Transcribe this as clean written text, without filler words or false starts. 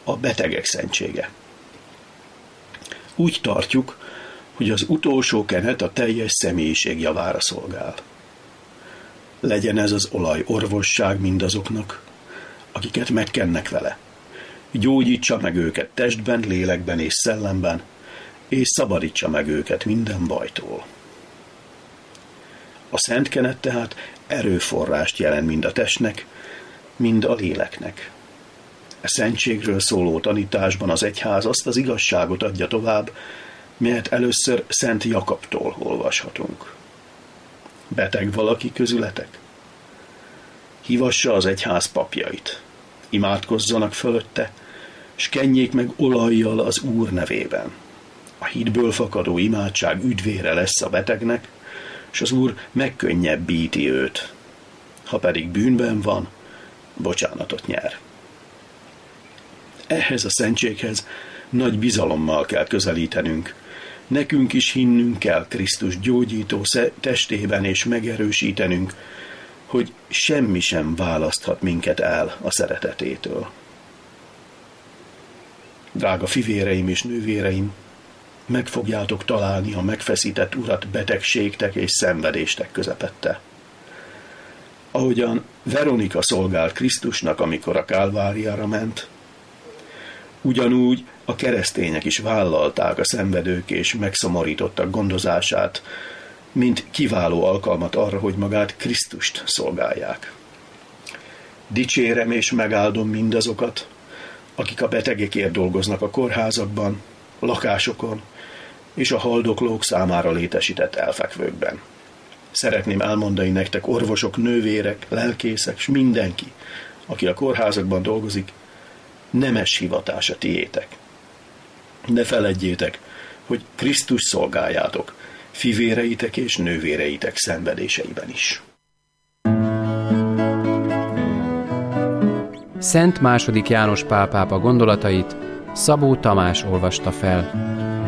a betegek szentsége. Úgy tartjuk, hogy az utolsó kenet a teljes személyiség javára szolgál. Legyen ez az olaj orvosság mindazoknak, akiket megkennek vele. Gyógyítsa meg őket testben, lélekben és szellemben, és szabadítsa meg őket minden bajtól. A szent kenet tehát erőforrást jelent mind a testnek, mind a léleknek. A szentségről szóló tanításban az egyház azt az igazságot adja tovább, melyet először Szent Jakabtól olvashatunk. Beteg valaki közületek? Hívassa az egyház papjait, imádkozzanak fölötte, s kenjék meg olajjal az Úr nevében. A hitből fakadó imádság üdvére lesz a betegnek, és az Úr megkönnyebbíti őt. Ha pedig bűnben van, bocsánatot nyer. Ehhez a szentséghez nagy bizalommal kell közelítenünk. Nekünk is hinnünk kell Krisztus gyógyító testében, és megerősítenünk, hogy semmi sem választhat minket el a szeretetétől. Drága fivéreim és nővéreim, meg fogjátok találni a megfeszített Urat betegségtek és szenvedéstek közepette. Ahogyan Veronika szolgált Krisztusnak, amikor a Kálváriára ment, ugyanúgy a keresztények is vállalták a szenvedők és megszomorítottak gondozását, mint kiváló alkalmat arra, hogy magát Krisztust szolgálják. Dicsérem és megáldom mindazokat, akik a betegekért dolgoznak a kórházakban, lakásokon és a haldoklók számára létesített elfekvőkben. Szeretném elmondani nektek, orvosok, nővérek, lelkészek, s mindenki, aki a kórházakban dolgozik, nemes hivatás a tiétek. Ne feledjétek, hogy Krisztus szolgáljátok, fivéreitek és nővéreitek szenvedéseiben is. Szent II. János Pál pápa gondolatait Szabó Tamás olvasta fel.